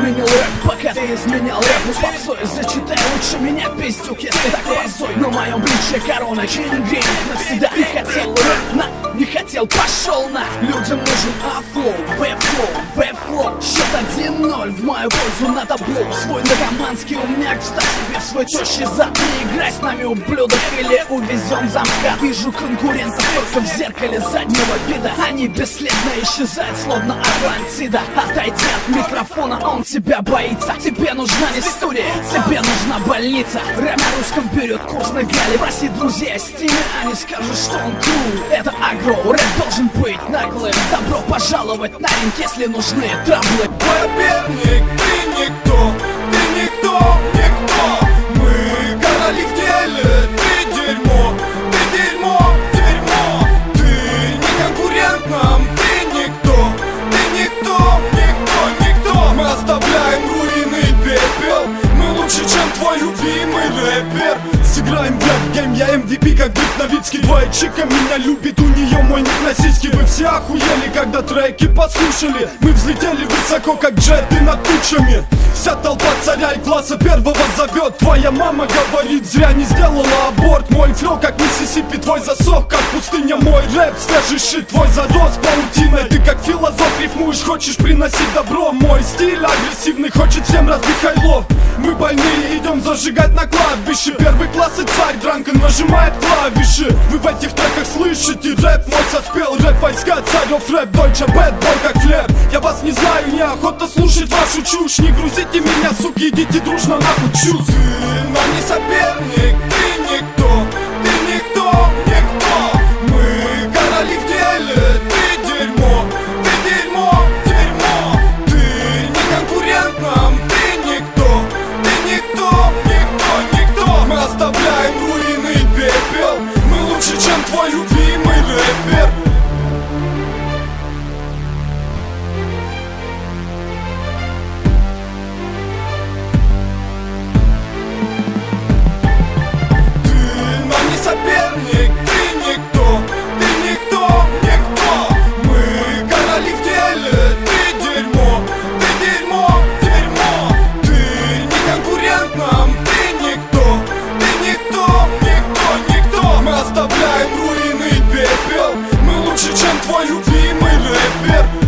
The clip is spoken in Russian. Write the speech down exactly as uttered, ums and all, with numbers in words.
изменил рэп, пока ты изменял рэп. Ну с попсой зачитай лучше меня пиздюк, если так борзой. На моем плече корона, чингрейн навсегда. Ты хотел рэп на, не хотел, пошел на. Людям нужен афлоу, веб-флоу, веб-флоу. Счет один ноль в мою пользу на табло. Свой наркоманский умняк вставь себе в свой тещий зад. Не играй с нами, ублюдок, или увезем за МКАД. Вижу конкурентов только в зеркале заднего вида. Они бесследно исчезают, словно Атлантида. Отойди от микрофона, он тебя боится. Тебе нужна не студия, тебе нужна больница. Рэп на русском берет курс на Гале. Проси друзей Стиме, они скажут, что он крут. Это агро, рэп должен быть наглым. Добро пожаловать на ринг, если нужны траблы. Соперник, ты никто, ты никто, никто. Мы короли в деле, ты дерьмо, ты дерьмо, дерьмо. Ты не конкурент нам, ты никто, ты никто, никто, никто. Мы оставляем руины и пепел, мы лучше, чем твой любимый рэпер. Сыграем в рэп-гейм, я эм ви пи, как Дик Новицкий. Твоя чика меня любит, у нее мой ник на сиськи. Вы все охуели, когда треки послушали. Мы взлетели высоко, как джеты над тучами. Вся толпа царя и класса первого зовет. Твоя мама говорит, зря не сделала аборт. Мой флоу, как Миссисипи, твой засох, как пустыня. Мой рэп, свежий шит, твой зарос паутиной. Ты как философ рифмуешь, хочешь приносить добро. Мой стиль агрессивный, хочет всем разбить хайло. Мы больные, идем зажигать на кладбище. Первый класс и царь Дранкен нажимает клавиши. Вы в этих треках слышите рэп мой соспел. Рэп войска, царев рэп, дойче бэт, бой как хлеб. Я вас не знаю, неохота слушать вашу чушь. Не грузите меня, суки, идите дружно нахуй чушь. Ты нам не соперник, ты никто, ты никто, никто. Мы короли в деле, ты дерьмо, ты дерьмо, дерьмо. Ты не конкурент нам, ты никто, ты никто, никто, никто. Мы оставляем руины и пепел, мы лучше, чем твой любимый рэпер. Соперник, ты никто, ты никто, никто. Мы короли в деле, ты дерьмо, ты дерьмо, дерьмо. Ты не конкурент нам, ты никто, ты никто, никто, никто. Мы оставляем руины и пепел, мы лучше, чем твой любимый рэпер.